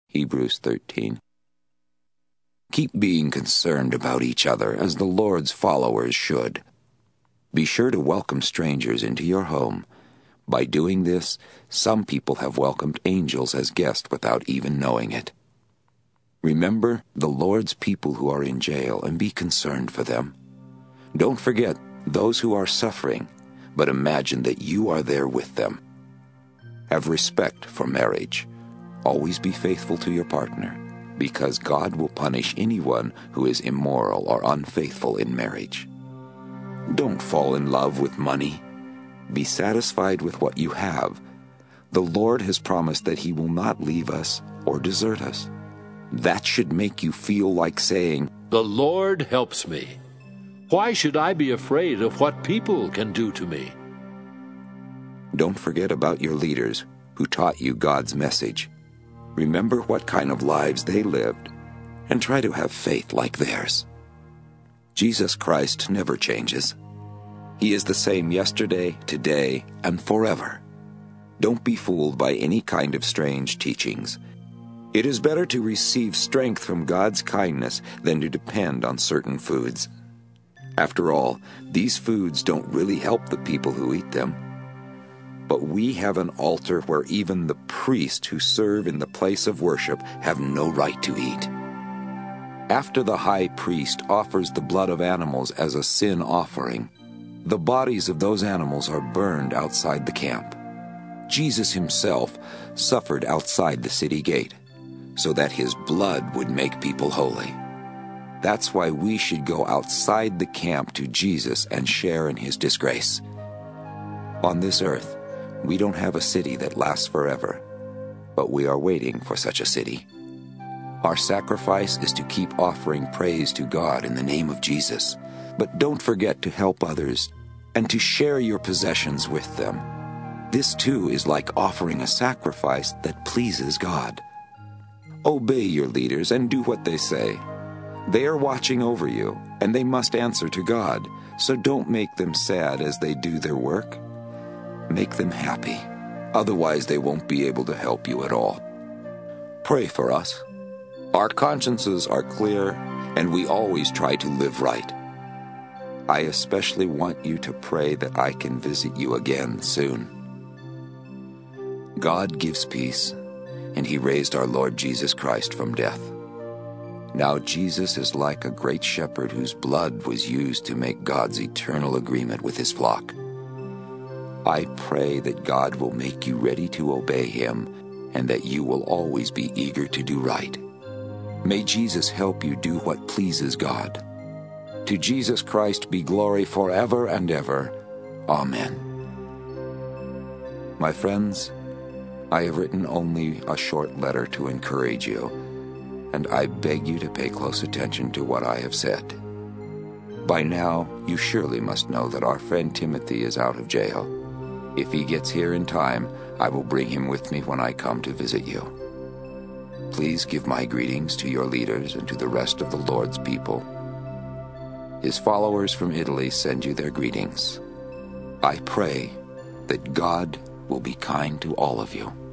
Hebrews 13. Keep being concerned about each other as the Lord's followers should. Be sure to welcome strangers into your home. By doing this, some people have welcomed angels as guests without even knowing it. Remember the Lord's people who are in jail and be concerned for them. Don't forget those who are suffering, but imagine that you are there with them. Have respect for marriage. Always be faithful to your partner, because God will punish anyone who is immoral or unfaithful in marriage. Don't fall in love with money. Be satisfied with what you have. The Lord has promised that He will not leave us or desert us. That should make you feel like saying, "The Lord helps me. Why should I be afraid of what people can do to me?" Don't forget about your leaders who taught you God's message. Remember what kind of lives they lived and try to have faith like theirs. Jesus Christ never changes. He is the same yesterday, today, and forever. Don't be fooled by any kind of strange teachings. It is better to receive strength from God's kindness than to depend on certain foods. After all, these foods don't really help the people who eat them. But we have an altar where even the priests who serve in the place of worship have no right to eat. After the high priest offers the blood of animals as a sin offering, the bodies of those animals are burned outside the camp. Jesus Himself suffered outside the city gate, so that His blood would make people holy. That's why we should go outside the camp to Jesus and share in His disgrace. On this earth, we don't have a city that lasts forever, but we are waiting for such a city. Our sacrifice is to keep offering praise to God in the name of Jesus, but don't forget to help others and to share your possessions with them. This too is like offering a sacrifice that pleases God. Obey your leaders and do what they say. They are watching over you, and they must answer to God, so don't make them sad as they do their work. Make them happy, otherwise they won't be able to help you at all. Pray for us. Our consciences are clear, and we always try to live right. I especially want you to pray that I can visit you again soon. God gives peace, and He raised our Lord Jesus Christ from death. Now Jesus is like a great shepherd whose blood was used to make God's eternal agreement with His flock. I pray that God will make you ready to obey Him, and that you will always be eager to do right. May Jesus help you do what pleases God. To Jesus Christ be glory forever and ever. Amen. My friends, I have written only a short letter to encourage you, and I beg you to pay close attention to what I have said. By now, you surely must know that our friend Timothy is out of jail. If he gets here in time, I will bring him with me when I come to visit you. Please give my greetings to your leaders and to the rest of the Lord's people. His followers from Italy send you their greetings. I pray that God will be kind to all of you.